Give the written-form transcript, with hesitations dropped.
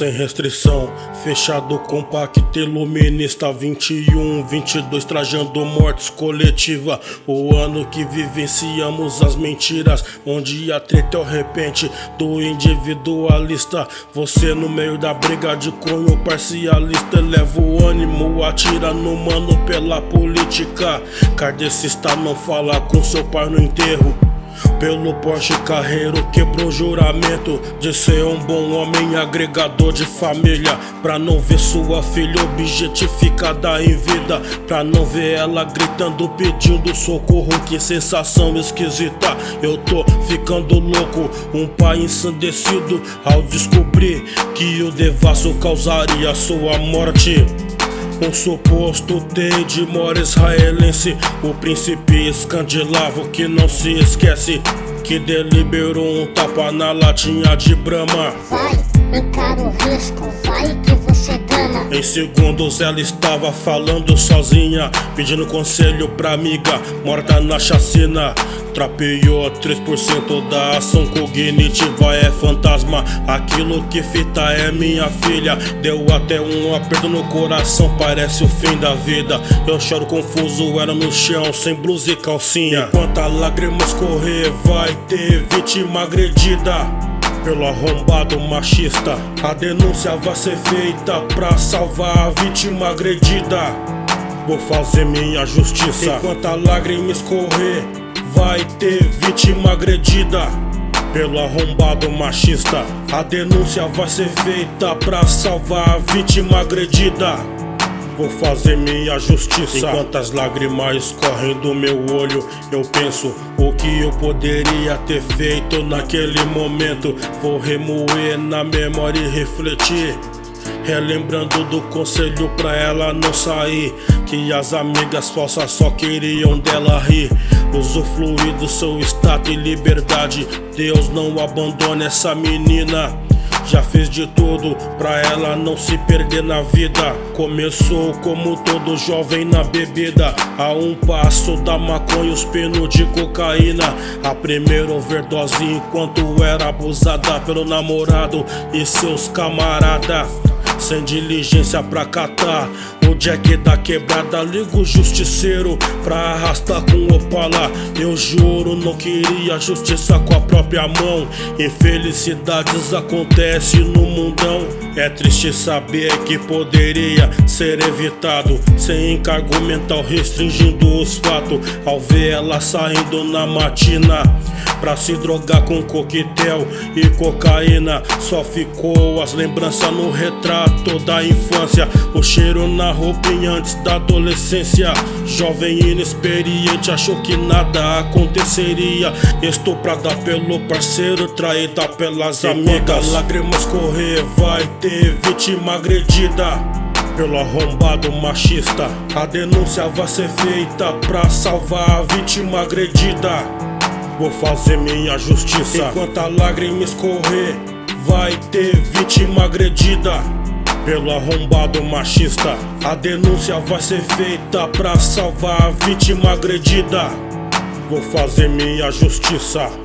sem restrição, fechado compacto, iluminista 21, 22 trajando mortes coletiva. O ano que vivenciamos as mentiras, onde a treta é o repente do individualista. Você no meio da briga de cunho parcialista, eleva o ânimo, atira no mano pela política. Kardecista não fala com seu pai no enterro. Pelo Porsche Carreiro quebrou o juramento de ser um bom homem, agregador de família. Pra não ver sua filha objetificada em vida, pra não ver ela gritando pedindo socorro. Que sensação esquisita, eu tô ficando louco. Um pai ensandecido ao descobrir que o devasso causaria sua morte. Um suposto tei de mora israelense, o príncipe escandinavo que não se esquece, que deliberou um tapa na latinha de Brahma. Vai, encara o risco, vai que você gana. Em segundos ela estava falando sozinha, pedindo conselho pra amiga, morta na chacina. Trapeou 3% da ação cognitiva, é fantasma. Aquilo que fita é minha filha. Deu até um aperto no coração, parece o fim da vida. Eu choro confuso, era no chão, sem blusa e calcinha. Enquanto a lágrimas correr, vai ter vítima agredida pelo arrombado machista. A denúncia vai ser feita pra salvar a vítima agredida. Vou fazer minha justiça. Enquanto a lágrima escorrer, vai ter vítima agredida pelo arrombado machista. A denúncia vai ser feita pra salvar a vítima agredida. Vou fazer minha justiça. Enquanto as lágrimas escorrem do meu olho, eu penso o que eu poderia ter feito naquele momento. Vou remoer na memória e refletir, relembrando do conselho pra ela não sair, que as amigas falsas só queriam dela rir. Usufruir do seu status e liberdade, Deus não abandona essa menina. Já fez de tudo pra ela não se perder na vida. Começou como todo jovem na bebida, a um passo da maconha, os pinos de cocaína. A primeira overdose enquanto era abusada pelo namorado e seus camaradas. Sem diligência pra catar o jack da quebrada, liga o justiceiro pra arrastar com o Opala. Eu juro, não queria justiça com a própria mão. Infelicidades acontecem no mundão. É triste saber que poderia ser evitado, sem encargo mental restringindo os fatos. Ao ver ela saindo na matina pra se drogar com coquetel e cocaína, só ficou as lembranças no retrato da infância. O cheiro na roupinha antes da adolescência. Jovem inexperiente achou que nada aconteceria, estuprada pelo parceiro, traída pelas amigas. Lágrimas correr, vai ter vítima agredida pelo arrombado machista. A denúncia vai ser feita pra salvar a vítima agredida. Vou fazer minha justiça. Enquanto a lágrima escorrer, vai ter vítima agredida pelo arrombado machista. A denúncia vai ser feita pra salvar a vítima agredida. Vou fazer minha justiça.